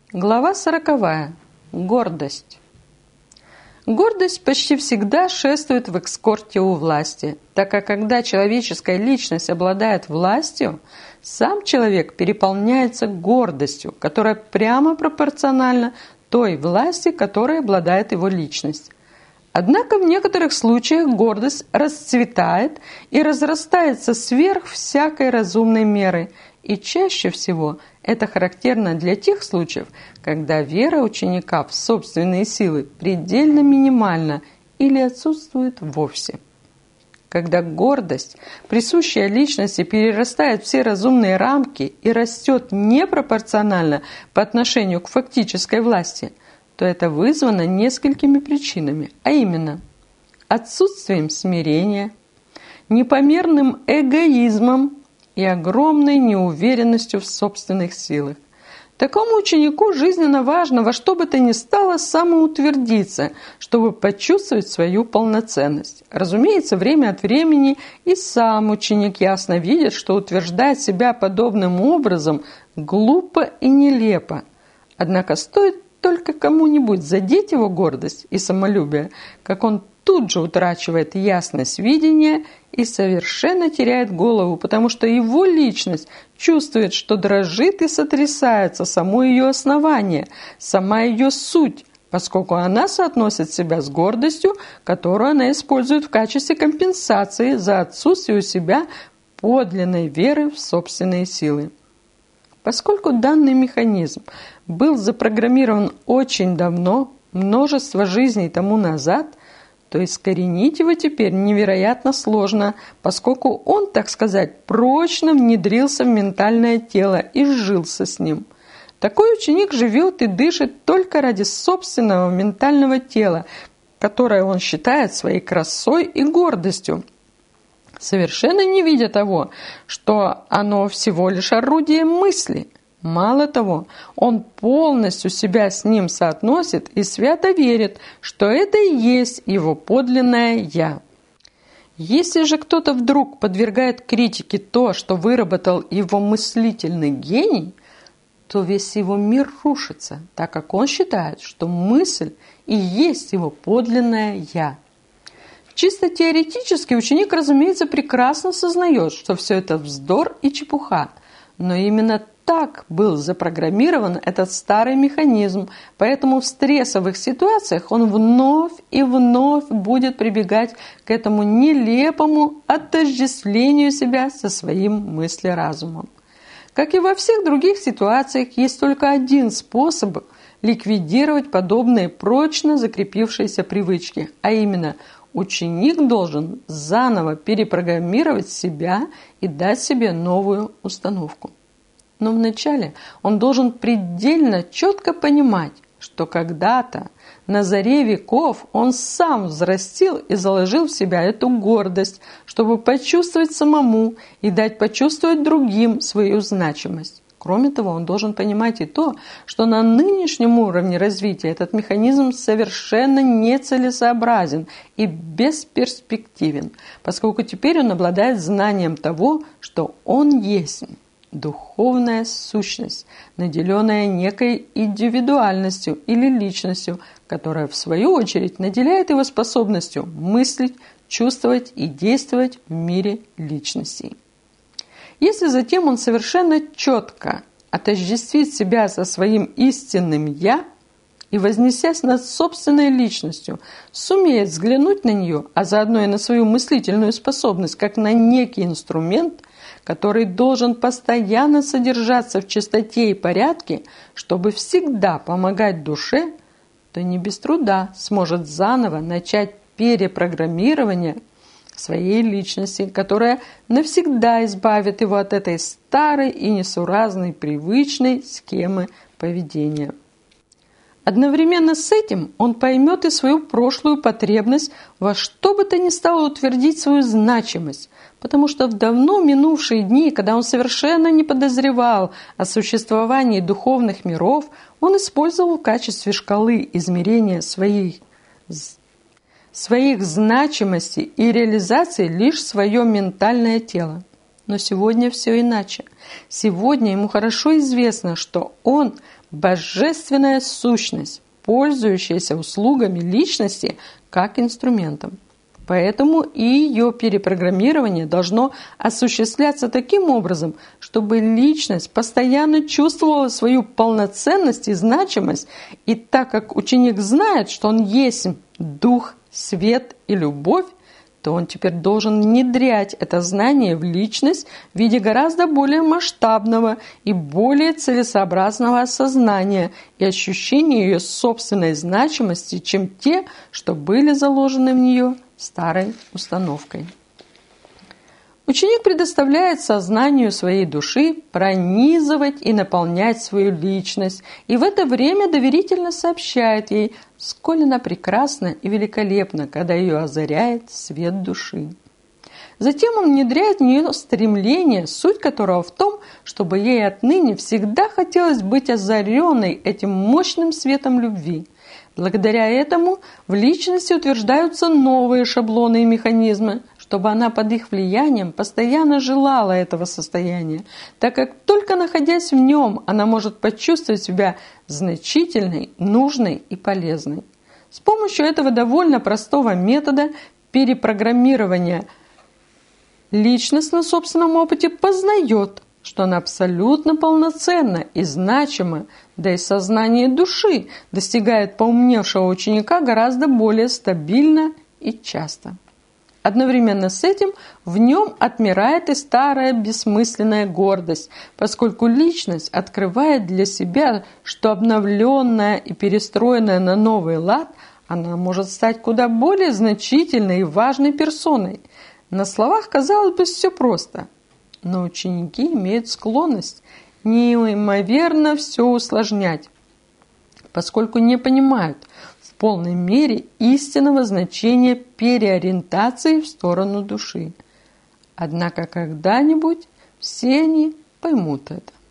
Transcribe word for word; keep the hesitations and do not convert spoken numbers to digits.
Глава сороковая. Гордость. Гордость почти всегда шествует в эскорте у власти, так как когда человеческая личность обладает властью, сам человек переполняется гордостью, которая прямо пропорциональна той власти, которой обладает его личность. Однако в некоторых случаях гордость расцветает и разрастается сверх всякой разумной меры, и чаще всего это характерно для тех случаев, когда вера ученика в собственные силы предельно минимальна или отсутствует вовсе. Когда гордость, присущая личности, перерастает все разумные рамки и растет непропорционально по отношению к фактической власти, то это вызвано несколькими причинами, а именно отсутствием смирения, непомерным эгоизмом и огромной неуверенностью в собственных силах. Такому ученику жизненно важно во что бы то ни стало самоутвердиться, чтобы почувствовать свою полноценность. Разумеется, время от времени и сам ученик ясно видит, что утверждать себя подобным образом глупо и нелепо. Однако стоит только кому-нибудь задеть его гордость и самолюбие, как он тут же утрачивает ясность видения и совершенно теряет голову, потому что его личность чувствует, что дрожит и сотрясается само ее основание, сама ее суть, поскольку она соотносит себя с гордостью, которую она использует в качестве компенсации за отсутствие у себя подлинной веры в собственные силы. Поскольку данный механизм был запрограммирован очень давно, множество жизней тому назад, то искоренить его теперь невероятно сложно, поскольку он, так сказать, прочно внедрился в ментальное тело и сжился с ним. Такой ученик живет и дышит только ради собственного ментального тела, которое он считает своей красой и гордостью, совершенно не видя того, что оно всего лишь орудие мысли. Мало того, он полностью себя с ним соотносит и свято верит, что это и есть его подлинное «я». Если же кто-то вдруг подвергает критике то, что выработал его мыслительный гений, то весь его мир рушится, так как он считает, что мысль и есть его подлинное «я». Чисто теоретически ученик, разумеется, прекрасно сознает, что все это вздор и чепуха, но именно так был запрограммирован этот старый механизм, поэтому в стрессовых ситуациях он вновь и вновь будет прибегать к этому нелепому отождествлению себя со своим мыслеразумом. Как и во всех других ситуациях, есть только один способ ликвидировать подобные прочно закрепившиеся привычки, а именно ученик должен заново перепрограммировать себя и дать себе новую установку. Но вначале он должен предельно четко понимать, что когда-то на заре веков он сам взрастил и заложил в себя эту гордость, чтобы почувствовать самому и дать почувствовать другим свою значимость. Кроме того, он должен понимать и то, что на нынешнем уровне развития этот механизм совершенно нецелесообразен и бесперспективен, поскольку теперь он обладает знанием того, что он есть духовная сущность, наделенная некой индивидуальностью или личностью, которая в свою очередь наделяет его способностью мыслить, чувствовать и действовать в мире личностей. Если затем он совершенно четко отождествит себя со своим истинным «я» и, вознесясь над собственной личностью, сумеет взглянуть на нее, а заодно и на свою мыслительную способность, как на некий инструмент, который должен постоянно содержаться в чистоте и порядке, чтобы всегда помогать душе, то не без труда сможет заново начать перепрограммирование своей личности, которая навсегда избавит его от этой старой и несуразной привычной схемы поведения. Одновременно с этим он поймет и свою прошлую потребность во что бы то ни стало утвердить свою значимость, потому что в давно минувшие дни, когда он совершенно не подозревал о существовании духовных миров, он использовал в качестве шкалы измерения своих, своих значимостей и реализации лишь свое ментальное тело. Но сегодня все иначе. Сегодня ему хорошо известно, что он божественная сущность, пользующаяся услугами личности как инструментом. Поэтому и ее перепрограммирование должно осуществляться таким образом, чтобы личность постоянно чувствовала свою полноценность и значимость, и так как ученик знает, что он есть дух, свет и любовь, то он теперь должен внедрять это знание в личность в виде гораздо более масштабного и более целесообразного осознания и ощущения ее собственной значимости, чем те, что были заложены в нее старой установкой. Ученик предоставляет сознанию своей души пронизывать и наполнять свою личность, и в это время доверительно сообщает ей, сколь она прекрасна и великолепна, когда ее озаряет свет души. Затем он внедряет в нее стремление, суть которого в том, чтобы ей отныне всегда хотелось быть озаренной этим мощным светом любви. Благодаря этому в личности утверждаются новые шаблоны и механизмы, чтобы она под их влиянием постоянно желала этого состояния, так как только находясь в нем, она может почувствовать себя значительной, нужной и полезной. С помощью этого довольно простого метода перепрограммирования личность на собственном опыте познает, что она абсолютно полноценна и значима, да и сознание души достигает поумневшего ученика гораздо более стабильно и часто. Одновременно с этим в нем отмирает и старая бессмысленная гордость, поскольку личность открывает для себя, что обновленная и перестроенная на новый лад, она может стать куда более значительной и важной персоной. На словах, казалось бы, все просто, но ученики имеют склонность неимоверно все усложнять, поскольку не понимают в полной мере истинного значения переориентации в сторону души. Однако когда-нибудь все они поймут это.